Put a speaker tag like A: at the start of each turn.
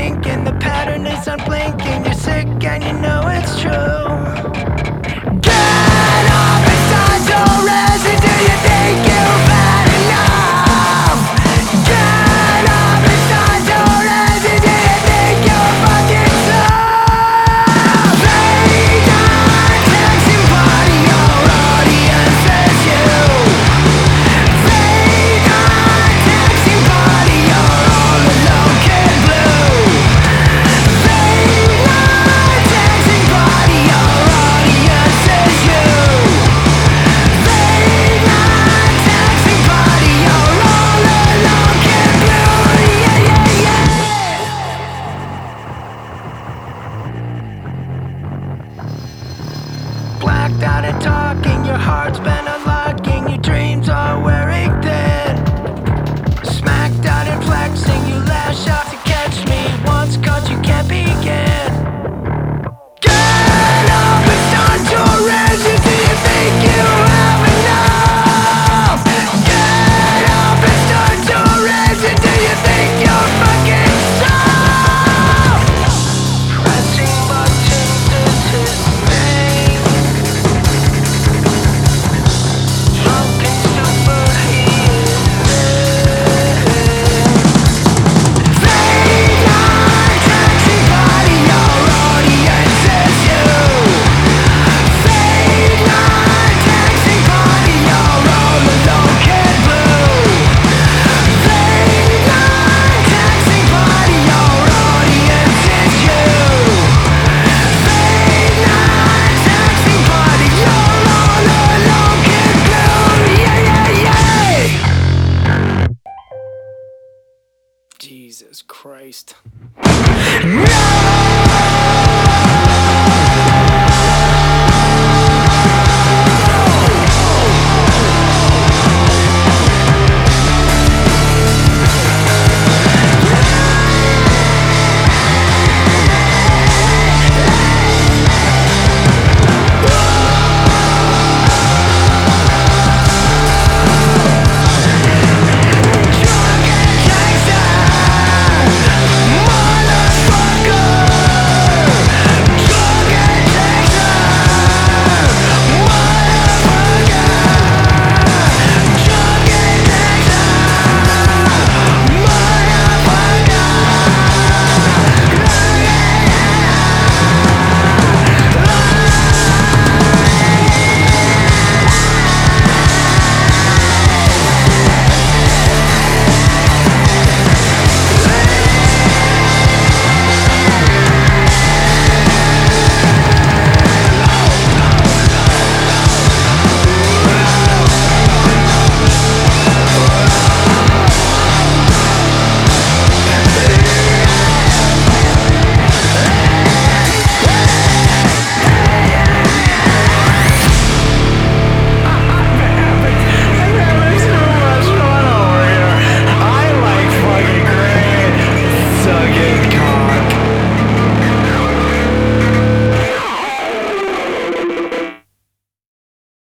A: thinking. The pattern is unblinking. You're sick and you know it's true. Get up and start to rest. Do you think you've had enough? Get up and start to rest. Do you think you're fucking tough? They not texting body, your audience is you. They not texting body, you're all alone, kid blue. They not texting body, your audience is you. They not texting body, you're all alone, kid blue. Yeah, yeah, yeah. Blacked out and talking, your heart's been unlocking, your dreams are wearing thin. Smacked out and flexing, you lash out to catch me. Once caught, you can't begin. Get up and start to raise it. Do you think you have enough? Get up and start to raise it. Do you think you're fucking soft? Pressing buttons is his thing. Drunken super, he is They not texting body, your audience is you. They not texting body, you're all alone, kid blue. They not texting body, your audience is you. They not texting body, you're all alone, kid blue. Yeah, yeah, yeah. Jesus Christ. No!